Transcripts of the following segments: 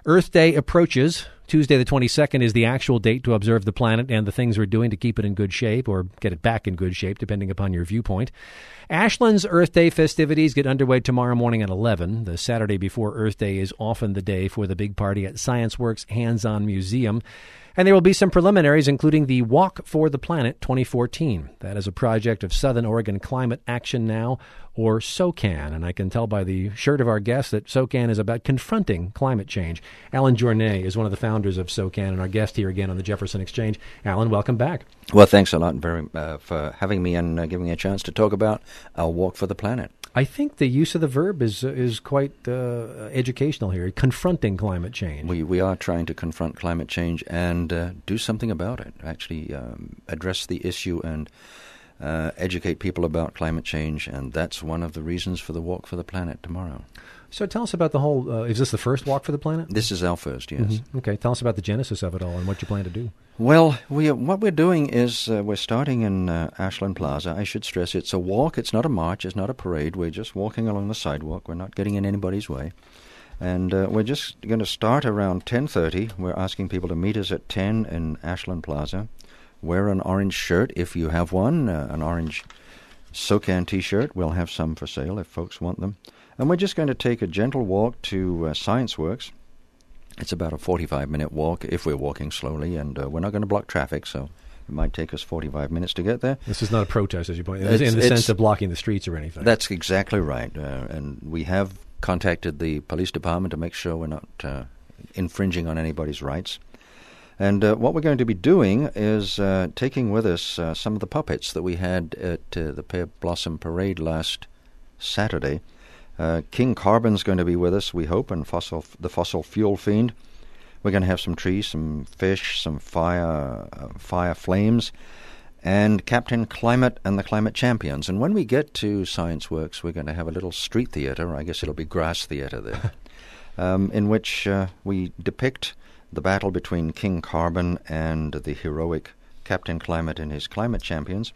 Earth Day approaches. Tuesday the 22nd is the actual date to observe the planet and the things we're doing to keep it in good shape or get it back in good shape, depending upon your viewpoint. Ashland's Earth Day festivities get underway tomorrow morning at 11. The Saturday before Earth Day is often the day for the big party at ScienceWorks Hands-On Museum. And there will be some preliminaries, including the Walk for the Planet 2014. That is a project of Southern Oregon Climate Action Now, or SOCAN. And I can tell by the shirt of our guest that SOCAN is about confronting climate change. Alan Journet is one of the founders of SOCAN and our guest here again on the Jefferson Exchange. Alan, welcome back. Well, thanks a lot for having me and giving me a chance to talk about our Walk for the Planet. I think the use of the verb is quite educational here, confronting climate change. We are trying to confront climate change and do something about it, actually address the issue and educate people about climate change, and that's one of the reasons for the Walk for the Planet tomorrow. So tell us about the whole, is this the first Walk for the Planet? This is our first, yes. Mm-hmm. Okay, tell us about the genesis of it all and what you plan to do. Well, what we're doing is we're starting in Ashland Plaza. I should stress it's a walk. It's not a march. It's not a parade. We're just walking along the sidewalk. We're not getting in anybody's way. And we're just going to start around 10:30. We're asking people to meet us at 10 in Ashland Plaza. Wear an orange shirt if you have one, an orange SOCAN T-shirt. We'll have some for sale if folks want them. And we're just going to take a gentle walk to ScienceWorks. It's about a 45-minute walk if we're walking slowly, and we're not going to block traffic, so it might take us 45 minutes to get there. This is not a protest, as you point out, in the sense of blocking the streets or anything. That's exactly right. And we have contacted the police department to make sure we're not infringing on anybody's rights. And what we're going to be doing is taking with us some of the puppets that we had at the Pear Blossom Parade last Saturday. King Carbon's going to be with us, we hope, and the Fossil Fuel Fiend. We're going to have some trees, some fish, some fire flames, and Captain Climate and the Climate Champions. And when we get to ScienceWorks, we're going to have a little street theater, I guess it'll be grass theater there, in which we depict the battle between King Carbon and the heroic Captain Climate and his Climate Champions,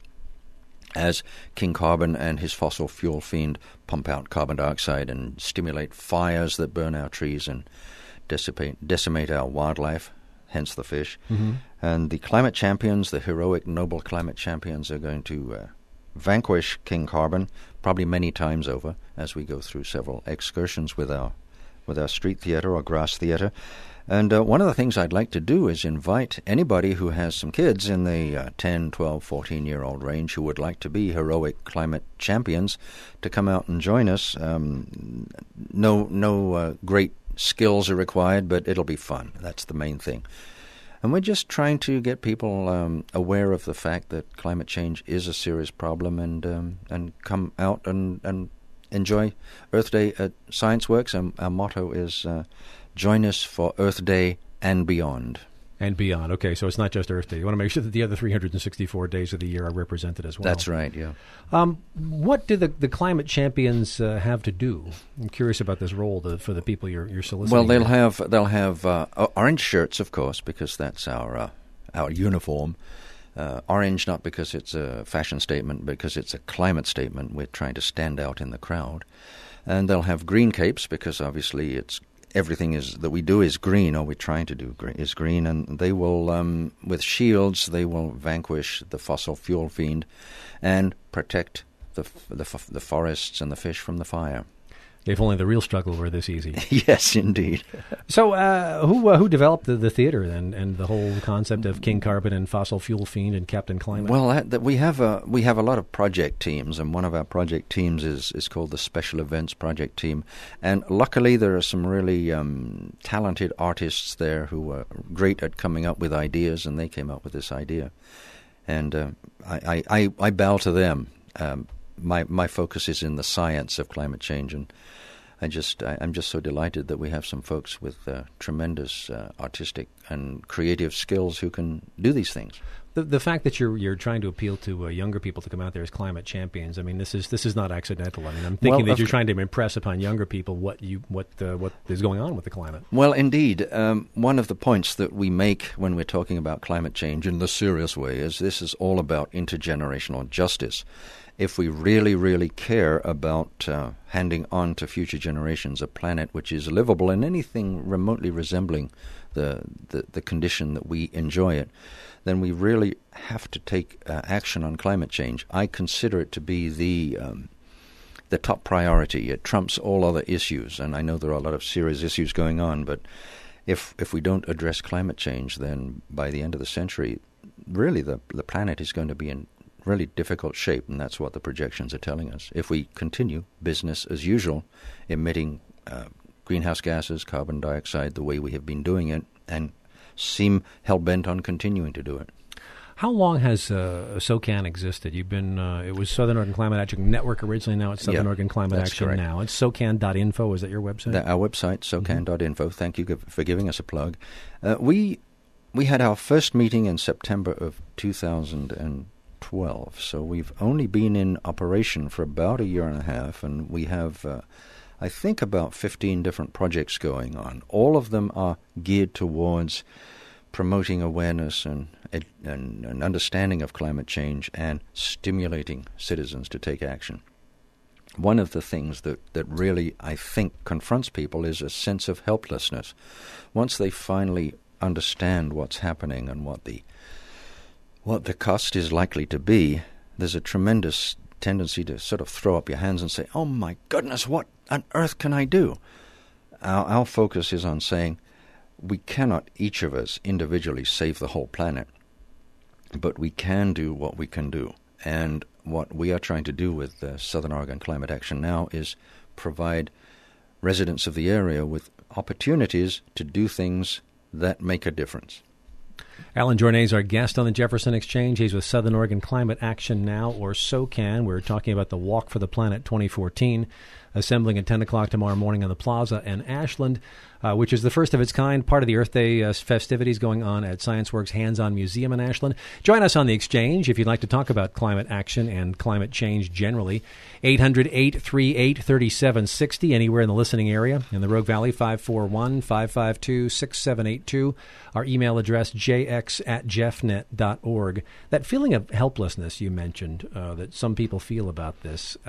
as King Carbon and his fossil fuel fiend pump out carbon dioxide and stimulate fires that burn our trees and decimate our wildlife, hence the fish. Mm-hmm. And the Climate Champions, the heroic, noble Climate Champions, are going to vanquish King Carbon probably many times over as we go through several excursions with our street theater or grass theater. And one of the things I'd like to do is invite anybody who has some kids in the 10, 12, 14-year-old range who would like to be heroic climate champions to come out and join us. No great skills are required, but it'll be fun. That's the main thing. And we're just trying to get people aware of the fact that climate change is a serious problem and come out and enjoy Earth Day at ScienceWorks. And our motto is join us for Earth Day and beyond. And beyond. Okay, so it's not just Earth Day. You want to make sure that the other 364 days of the year are represented as well. That's right, yeah. What do the climate champions have to do? I'm curious about this role for the people you're soliciting. Well, they'll have orange shirts, of course, because that's our uniform. Orange, not because it's a fashion statement, because it's a climate statement. We're trying to stand out in the crowd. And they'll have green capes, because obviously everything that we do is green, or we're trying to do is green, and they will, with shields, they will vanquish the fossil fuel fiend and protect the forests and the fish from the fire. If only the real struggle were this easy. Yes, indeed. So who developed the theater then, and the whole concept of King Carbon and Fossil Fuel Fiend and Captain Climate? Well, we have a lot of project teams, and one of our project teams is called the Special Events Project Team. And luckily there are some really talented artists there who are great at coming up with ideas, and they came up with this idea. And I bow to them. My focus is in the science of climate change, and I'm just so delighted that we have some folks with tremendous artistic and creative skills who can do these things. The fact that you're trying to appeal to younger people to come out there as climate champions, I mean, this is not accidental. I mean, I'm thinking that you're trying to impress upon younger people what is going on with the climate. Well, indeed, one of the points that we make when we're talking about climate change in the serious way is this is all about intergenerational justice. if we really, really care about handing on to future generations a planet which is livable in anything remotely resembling the condition that we enjoy it, then we really have to take action on climate change. I consider it to be the top priority. It trumps all other issues, and I know there are a lot of serious issues going on, but if we don't address climate change, then by the end of the century, really the planet is going to be in really difficult shape, and that's what the projections are telling us. If we continue business as usual, emitting greenhouse gases, carbon dioxide, the way we have been doing it, and seem hell-bent on continuing to do it. How long has SOCAN existed? You've been, it was Southern Oregon Climate Action Network originally, now it's Southern Oregon Climate Action correct. now. It's SOCAN.info, is that your website? Our website, SOCAN.info. Thank you for giving us a plug. We had our first meeting in September of 2012, so we've only been in operation for about a year and a half, and we have, I think, about 15 different projects going on. All of them are geared towards promoting awareness and understanding of climate change and stimulating citizens to take action. One of the things that really, I think, confronts people is a sense of helplessness. Once they finally understand what's happening and what the cost is likely to be, there's a tremendous tendency to sort of throw up your hands and say, oh my goodness, what on earth can I do? Our focus is on saying, we cannot, each of us, individually save the whole planet, but we can do what we can do. And what we are trying to do with Southern Oregon Climate Action now is provide residents of the area with opportunities to do things that make a difference. Alan Journet is our guest on the Jefferson Exchange. He's with Southern Oregon Climate Action Now, or SOCAN. We're talking about the Walk for the Planet 2014, assembling at 10 o'clock tomorrow morning on the Plaza in Ashland, which is the first of its kind, part of the Earth Day festivities going on at ScienceWorks Hands-On Museum in Ashland. Join us on the Exchange if you'd like to talk about climate action and climate change generally. 800-838-3760, anywhere in the listening area. In the Rogue Valley, 541-552-6782. Our email address, jx@jeffnet.org. That feeling of helplessness you mentioned that some people feel about this,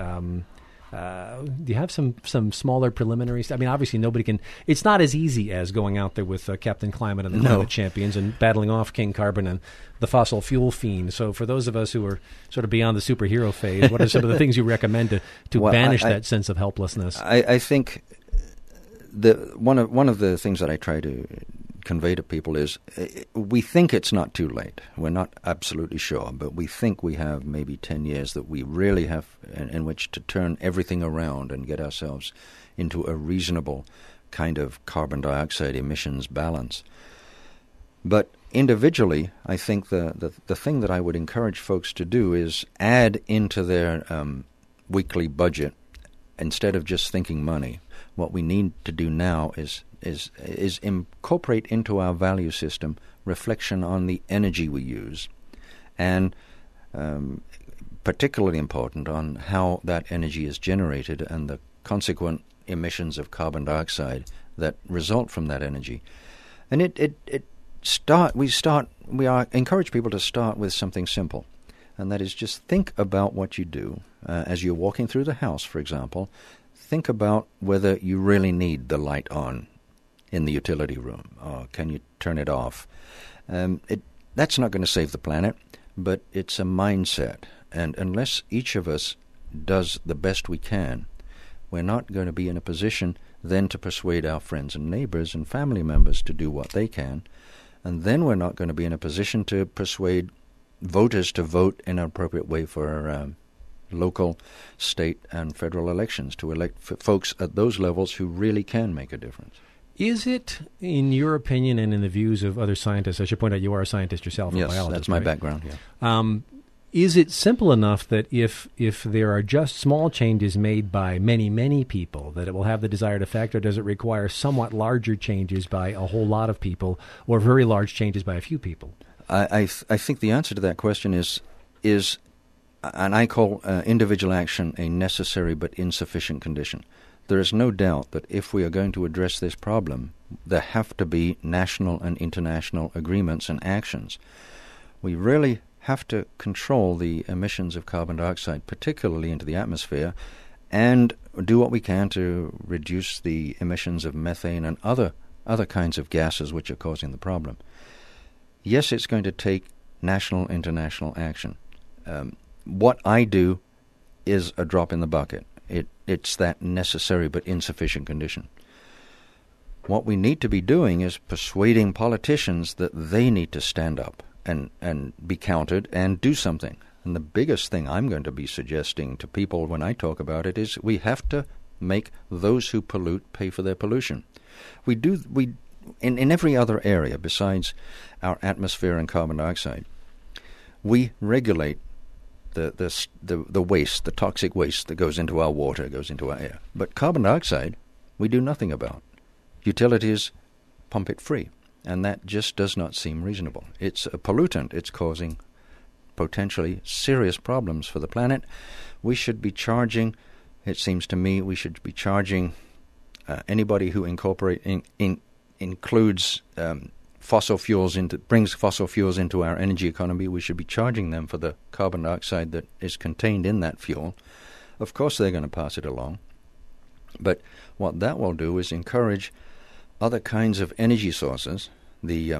do you have some smaller preliminaries? I mean, obviously nobody can. It's not as easy as going out there with Captain Climate and the Climate Champions and battling off King Carbon and the fossil fuel fiend. So for those of us who are sort of beyond the superhero phase, what are some of the things you recommend to banish that sense of helplessness? I think one of the things that I try to convey to people is we think it's not too late. We're not absolutely sure, but we think we have maybe 10 years that we really have in which to turn everything around and get ourselves into a reasonable kind of carbon dioxide emissions balance. But individually, I think the thing that I would encourage folks to do is add into their weekly budget, instead of just thinking money, what we need to do now is incorporate into our value system reflection on the energy we use, and particularly important on how that energy is generated and the consequent emissions of carbon dioxide that result from that energy. And we encourage people to start with something simple, and that is just think about what you do as you're walking through the house, for example. Think about whether you really need the light on in the utility room, or can you turn it off? That's not going to save the planet, but it's a mindset. And unless each of us does the best we can, we're not going to be in a position then to persuade our friends and neighbors and family members to do what they can. And then we're not going to be in a position to persuade voters to vote in an appropriate way for local, state, and federal elections, to elect folks at those levels who really can make a difference. Is it, in your opinion and in the views of other scientists, I should point out you are a scientist yourself, yes, a biologist. That's my background, yeah. Is it simple enough that if there are just small changes made by many, many people, that it will have the desired effect, or does it require somewhat larger changes by a whole lot of people, or very large changes by a few people? I think the answer to that question is, and I call individual action a necessary but insufficient condition. There is no doubt that if we are going to address this problem, there have to be national and international agreements and actions. We really have to control the emissions of carbon dioxide, particularly into the atmosphere, and do what we can to reduce the emissions of methane and other kinds of gases which are causing the problem. Yes, it's going to take national, international action. What I do is a drop in the bucket. It's that necessary but insufficient condition. What we need to be doing is persuading politicians that they need to stand up and be counted and do something. And the biggest thing I'm going to be suggesting to people when I talk about it is we have to make those who pollute pay for their pollution. In every other area besides our atmosphere and carbon dioxide, we regulate the waste, the toxic waste that goes into our water, goes into our air. But carbon dioxide, we do nothing about. Utilities pump it free, and that just does not seem reasonable. It's a pollutant. It's causing potentially serious problems for the planet. We should be charging, it seems to me, anybody who includes fossil fuels brings fossil fuels into our energy economy, we should be charging them for the carbon dioxide that is contained in that fuel. Of course they're going to pass it along. But what that will do is encourage other kinds of energy sources, the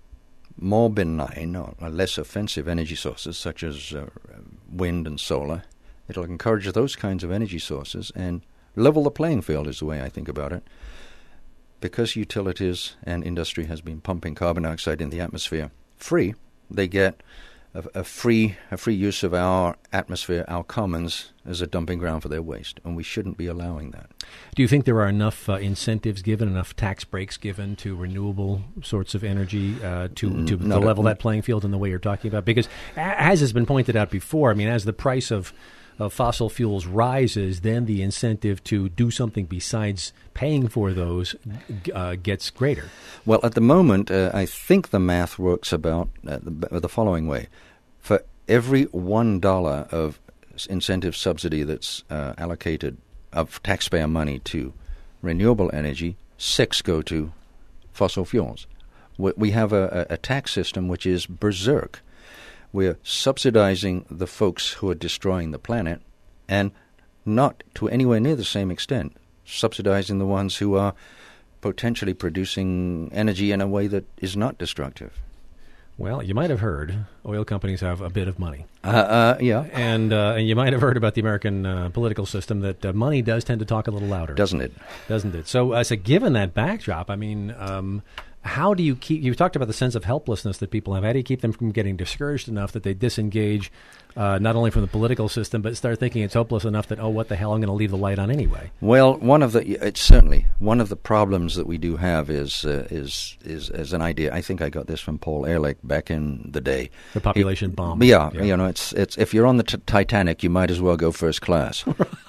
more benign or less offensive energy sources such as wind and solar. It'll encourage those kinds of energy sources and level the playing field is the way I think about it. Because utilities and industry has been pumping carbon dioxide in the atmosphere free, they get a free use of our atmosphere, our commons, as a dumping ground for their waste, and we shouldn't be allowing that. Do you think there are enough incentives given, enough tax breaks given to renewable sorts of energy to level that playing field in the way you're talking about? Because as has been pointed out before, I mean, as the price of fossil fuels rises, then the incentive to do something besides paying for those gets greater. Well, at the moment, I think the math works about the following way. For every $1 of incentive subsidy that's allocated of taxpayer money to renewable energy, 6 go to fossil fuels. We have a tax system which is berserk. We're subsidizing the folks who are destroying the planet and not to anywhere near the same extent subsidizing the ones who are potentially producing energy in a way that is not destructive. Well, you might have heard oil companies have a bit of money. Yeah. And you might have heard about the American political system that money does tend to talk a little louder. Doesn't it? Doesn't it? So given that backdrop, I mean, how do you you talked about the sense of helplessness that people have. How do you keep them from getting discouraged enough that they disengage not only from the political system, but start thinking it's hopeless enough that, oh, what the hell, I'm going to leave the light on anyway? Well, it's certainly one of the problems that we do have is as an idea. I think I got this from Paul Ehrlich back in the day. The population bomb. Yeah, you know, it's if you're on the Titanic, you might as well go first class.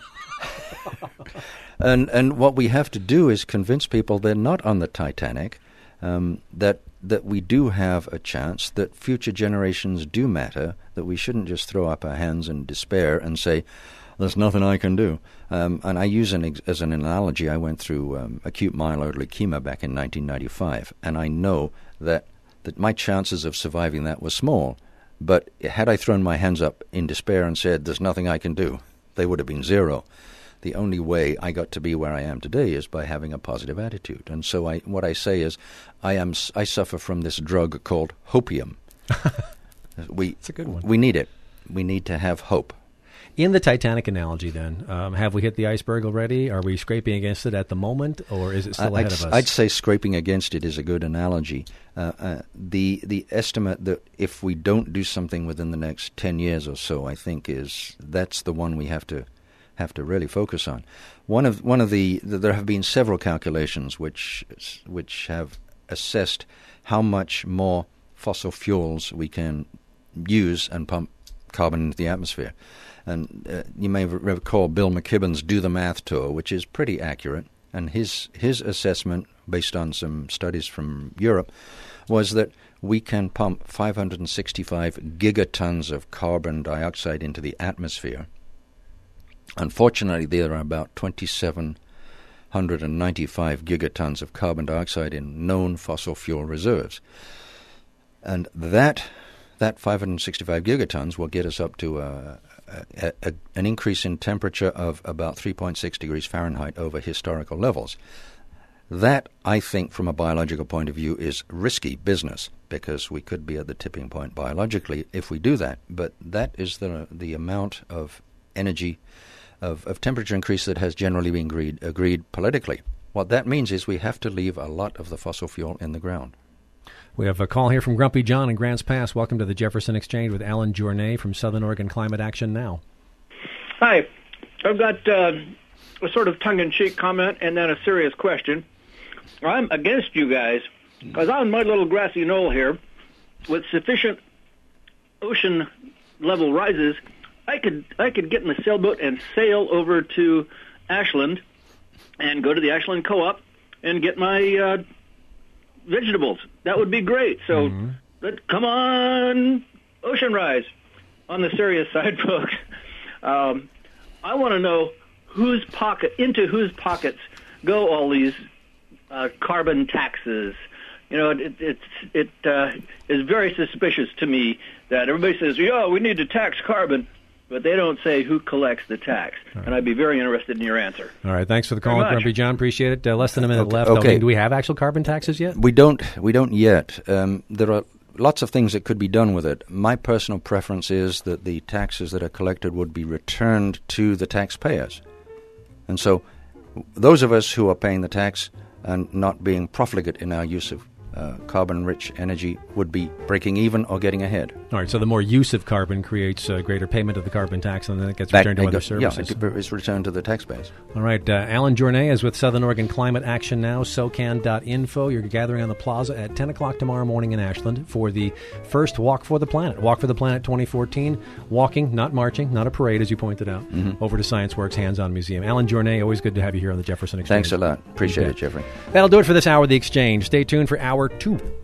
And what we have to do is convince people they're not on the Titanic. That we do have a chance, that future generations do matter, that we shouldn't just throw up our hands in despair and say, there's nothing I can do. And I use as an analogy, I went through acute myeloid leukemia back in 1995, and I know that my chances of surviving that were small. But had I thrown my hands up in despair and said, there's nothing I can do, they would have been zero. The only way I got to be where I am today is by having a positive attitude. And so what I say is I suffer from this drug called hopium. It's a good one. We need it. We need to have hope. In the Titanic analogy, then, have we hit the iceberg already? Are we scraping against it at the moment, or is it still ahead of us? I'd say scraping against it is a good analogy. The estimate that if we don't do something within the next 10 years or so, I think that's the one we have to really focus on. There have been several calculations which have assessed how much more fossil fuels we can use and pump carbon into the atmosphere. And you may recall Bill McKibben's Do the Math tour, which is pretty accurate. And his assessment, based on some studies from Europe, was that we can pump 565 gigatons of carbon dioxide into the atmosphere. Unfortunately, there are about 2,795 gigatons of carbon dioxide in known fossil fuel reserves. And that that 565 gigatons will get us up to an increase in temperature of about 3.6 degrees Fahrenheit over historical levels. That, I think, from a biological point of view, is risky business, because we could be at the tipping point biologically if we do that. But that is the amount of energy, of temperature increase that has generally been agreed politically. What that means is we have to leave a lot of the fossil fuel in the ground. We have a call here from Grumpy John in Grants Pass. Welcome to the Jefferson Exchange with Alan Journet from Southern Oregon Climate Action Now. Hi. I've got a sort of tongue-in-cheek comment and then a serious question. I'm against you guys, because on my little grassy knoll here, with sufficient ocean level rises, I could get in a sailboat and sail over to Ashland and go to the Ashland Co-op and get my vegetables. That would be great. So, come on, ocean rise. On the serious side, folks, I want to know into whose pockets go all these carbon taxes. You know, it is very suspicious to me that everybody says, yeah, we need to tax carbon, but they don't say who collects the tax. Right. And I'd be very interested in your answer. All right, thanks for the call, Grumpy John. Appreciate it. Less than a minute left. Okay. Do we have actual carbon taxes yet? We don't yet. There are lots of things that could be done with it. My personal preference is that the taxes that are collected would be returned to the taxpayers. And so those of us who are paying the tax and not being profligate in our use of carbon-rich energy would be breaking even or getting ahead. All right, so the more use of carbon creates greater payment of the carbon tax, and then it gets returned to other services. Yeah, it's returned to the taxpayers. All right, Alan Journet is with Southern Oregon Climate Action Now, SOCAN.info. You're gathering on the plaza at 10 o'clock tomorrow morning in Ashland for the first Walk for the Planet. Walk for the Planet 2014, walking, not marching, not a parade, as you pointed out, over to ScienceWorks Hands-On Museum. Alan Journet, always good to have you here on the Jefferson Exchange. Thanks a lot. Appreciate it, Jeffrey. That'll do it for this hour of the Exchange. Stay tuned for Hour 2.